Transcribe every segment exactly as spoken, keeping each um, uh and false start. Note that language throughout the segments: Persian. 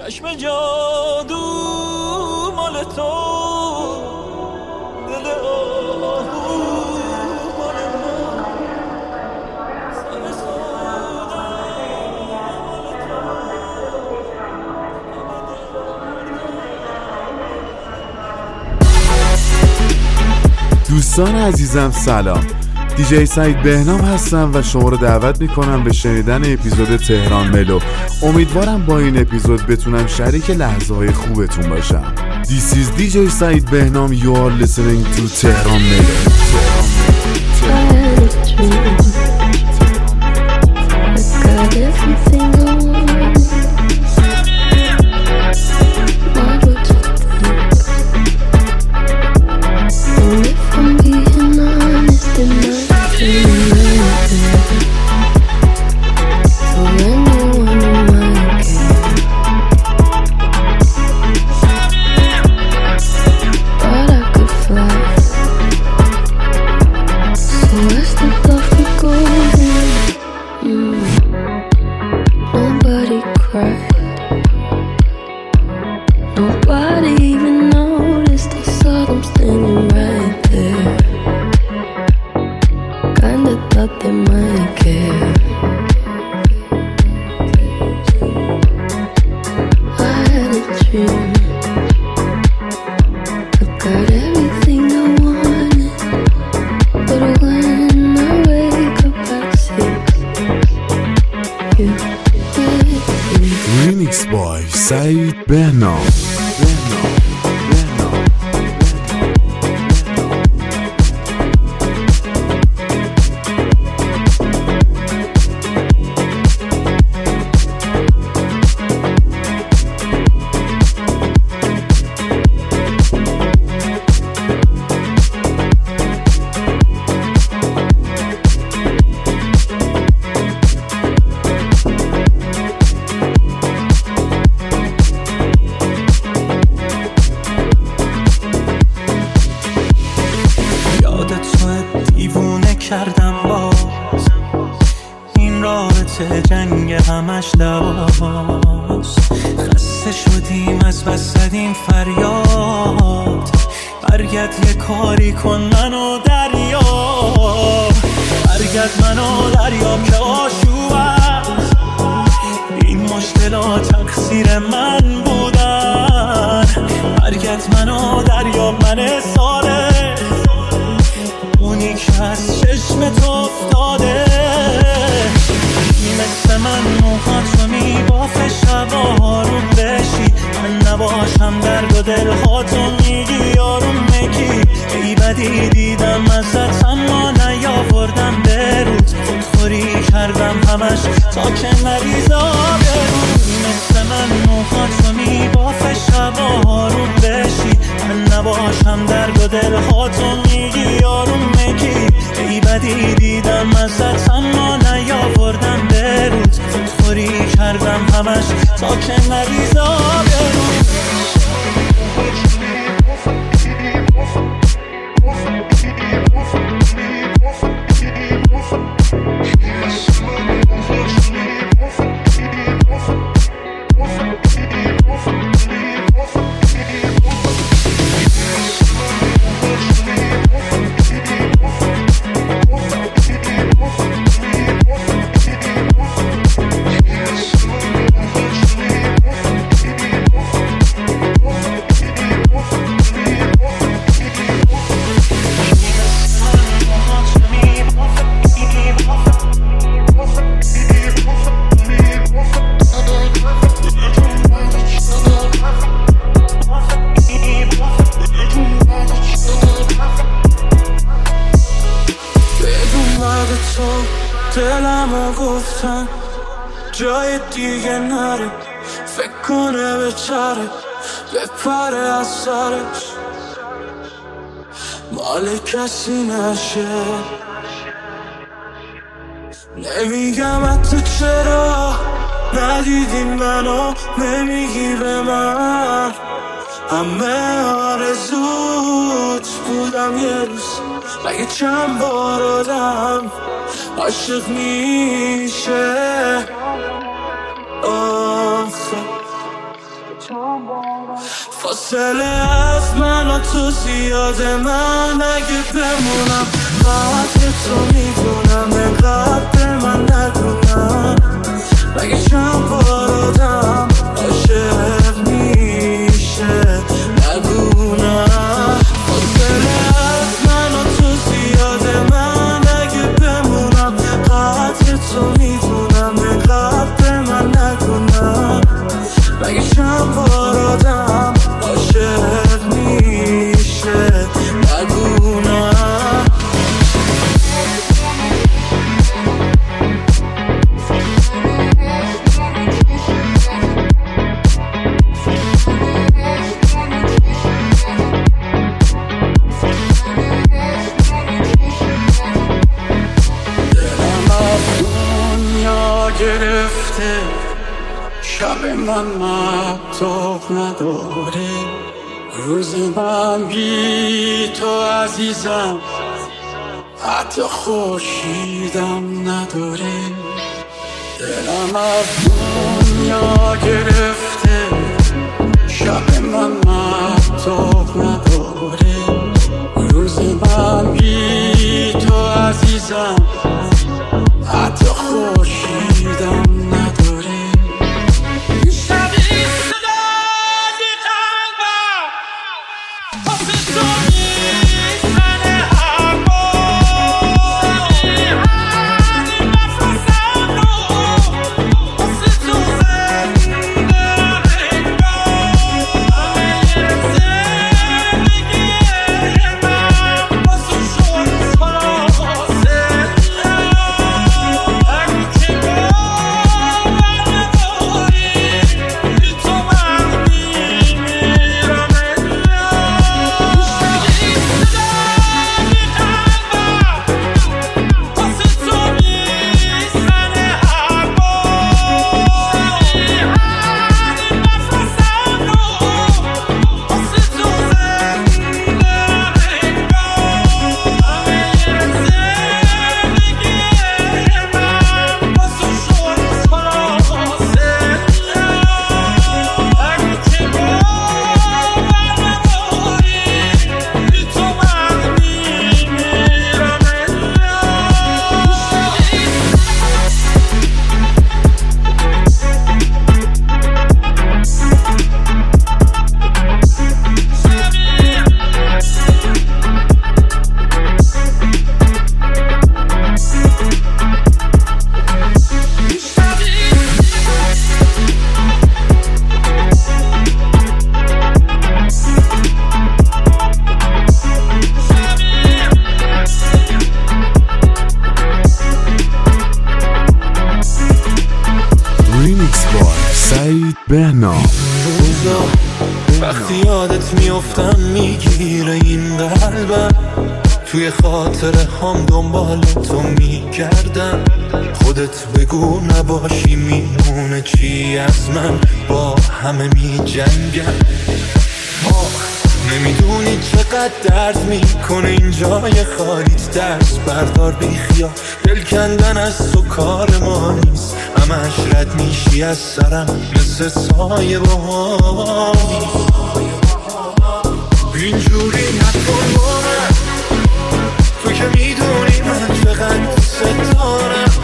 چشم جادو مال تو، دل آهو مال من، سر سودا مال تو. دوستان عزیزم سلام، دیجی سعید بهنام هستم و شما رو دعوت میکنم به شنیدن اپیزود تهران ملو. امیدوارم با این اپیزود بتونم شریک لحظه های خوبتون باشم. This is دیجی سعید بهنام. You are listening to تهران ملو. Remix by سعید بهنام. کردم باز این رابطه جنگ همش دواز، خسته شدیم از بس زدیم فریاد، برگرد یه کاری کن منو دریاب، برگرد منو دریاب که آشوب است این مشکلات تقصیر من بودن، برگرد منو دریاب من ساله اونی که از چشم تو افتاده، مثل من موهات رو میبافه شبا رو بشی، من نباشم درد و دل هاتو میگی آروم میگی، ای بدی دیدم ازت اما نیاوردم به روز، خودخوری کردم همش تا که نریزا برود، مثل من موهات رو میبافه شبا رو بشی، من نباشم درد و دل هاتو میگی آروم میگی، ای بدی دیدم ازت اما نیاوردم به روز، خودخوری کردم همش تا که نریزا برود. دلمو گفتن جای دیگه نره، فکر کنه به چره بپره از سرش، مال کسی نشه. نمیگم حتی چرا ندیدی منو، نمیگی به من همه آرزوت بودم یه روز، مگه چند بار آدم عاشق میشه آخه فاصله از من و تو زیاده، من اگه بمونم قدر تو میدونم، انقدر من ندونم مگه چند بار آدم عاشق میشه نگونم. فاصله از من و تو زیاده، من اگه بمونم قدر تو میدونم، انقدر من ندونم مگه چند بار آدم عاشق میشه نگونم. گرفته شب من مهتاب نداره، روز من بی تو عزیزم حتی خورشیدم نداره. دلم از دنیا گرفته شب من مهتاب نداره، روز من بی تو عزیزم حتی خورشیدم نداره. شبیه صدای قلبم واسه تو میزنه هوا، همین نفسم رو واسه تو زنده انگار، همه زندگی من واسه شد خلاصه. بهنام. وقتی یادت میافتم میگیره این قلبم، توی خاطره هم دنبال تو میگردم. خودت بگو نباشی میمونه چی از من، با همه میجنگم. نمیدونی چقدر درد میکنه این جای خالیت، دست بردار بی خیال، دل کندن از تو کار ما نیست. همش رد میشی از سرم مثل سایه بهاری، اینجوری نکن با من، تو که میدونی من چقدر دوست دارم.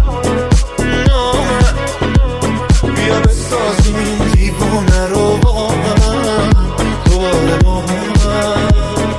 بیا بسازیم این دیوونه رو با من دوباره با من،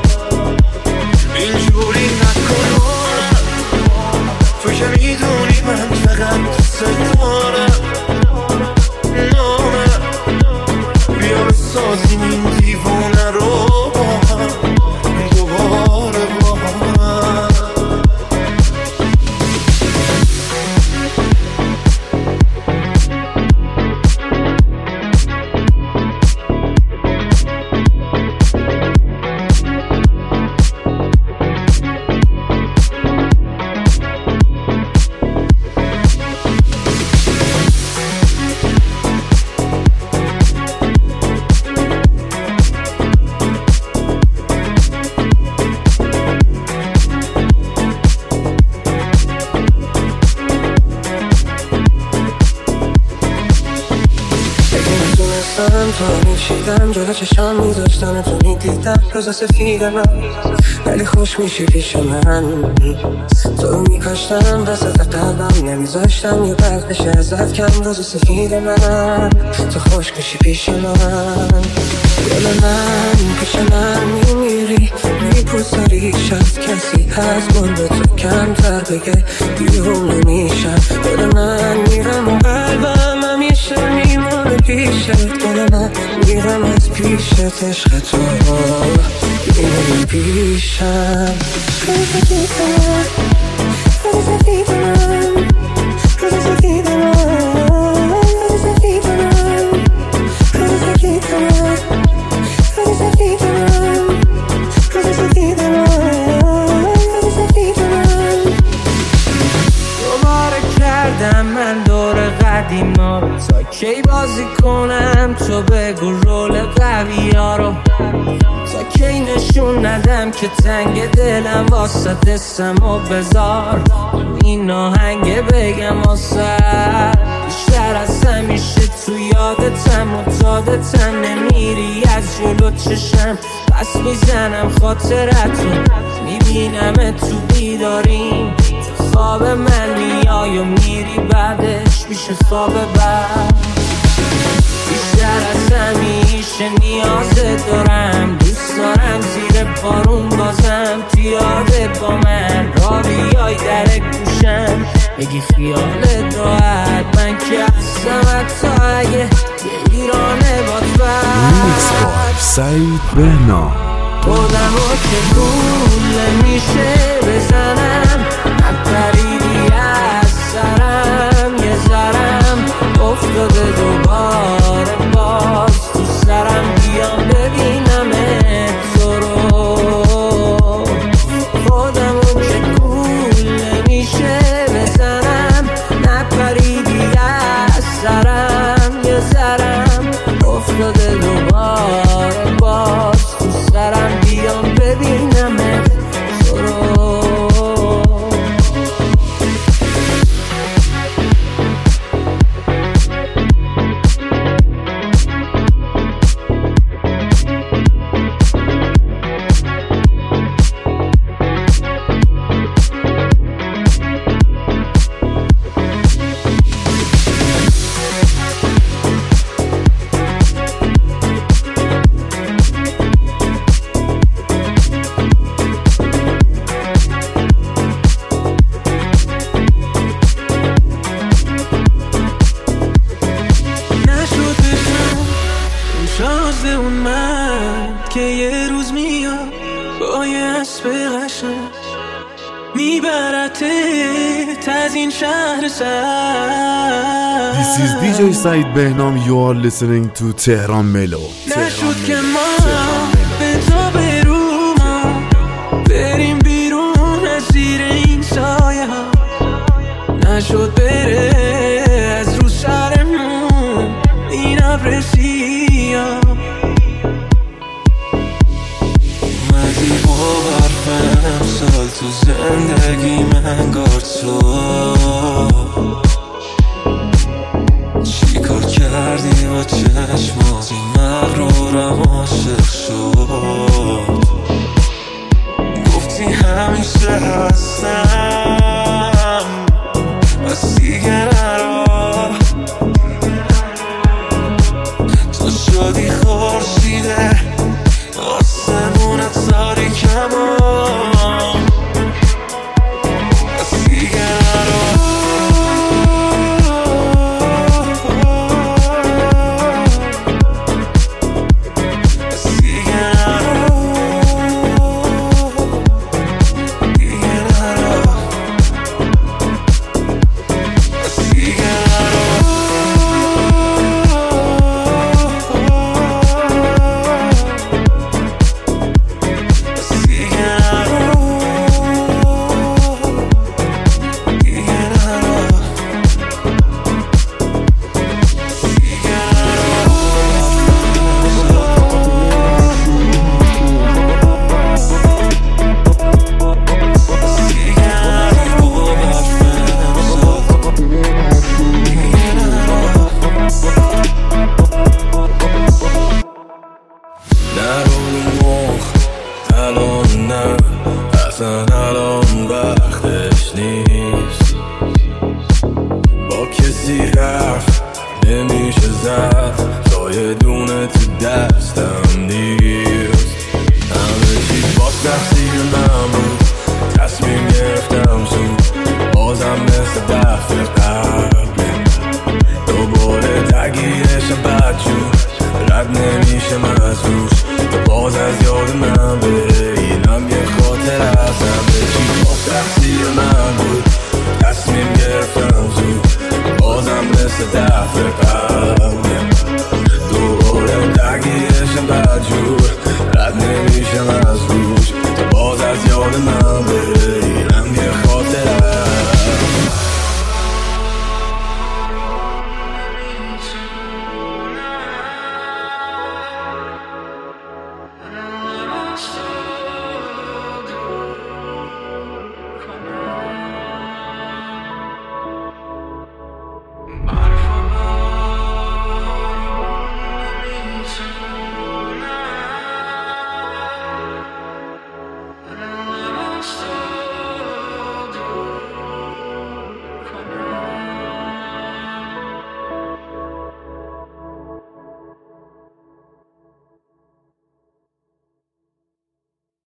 اینجوری نکن با من، تو که میدونی من چقدر دوست دارم. بیا بسازیم این دیوونه رو با هم دوباره با هم. میخواستم تو میشیدم جلو چشام میذاشتم تو میدیدم روز سفید من ولی خوش میشی پیش من تو میکاشتم وسط قلبم نمیذاشتم یه برق بشه ازت کم روز سفید من تو خوش میشی پیش من دل من پیش من میمیری میپوساری شد کسی از گل به تو کمتر بگه دیوونه میشم دل من میرم و قلبم همیشه میمونه پیشت دل من میرم از پیشت عشق تو میمونه پیشم روز سفید من روز سفید من روز سفید من روز سفید من روز سفید من روز سفید من روز سفید من روز سفید من دوباره کردم من دور قدیما رو تا کی بازی کنم تو بگو رول قوی ها رو تا کی نشون ندم که تنگ دلم واسه دستم و بذار این آهنگ بگم واسه بیشتر از همیشه تو یادتم و تادتم نمیری از جلو چشم پس میزنم خاطرتو میبینم تو بیداریم تو خواب من میای و میری بعدش میشه خواب بعد بیشتر از همیشه نیازت دارم دوست دارم زیر بارون بازم تو یادت با من را بیای در گوشم بگی خیالت راحت من که هستم حتی اگه ایرانه باد بد سعید بهنام خودم رو که گول میشه بزنم نپریدی از سرم یه ذرم افتاده دوباره باز تو سرم بیام ببینم تو رو خودم رو که گول میشه بزنم نپریدی از سرم یه ذرم افتاده دوباره باز تو سرم بیام ببینم تو رو شازده اون من که یه روز میاد با یه اسب قشنگ میبرتت از این شهر سر. This is دی جی سعید بهنام. You are listening to تهران ملو. نشد که ما به تو برو ما بریم بیرون از زیر این سایه ها نشد بره از رو سرمون این ابر سیاه اومدی با برفم سال تو زندگی من گار تو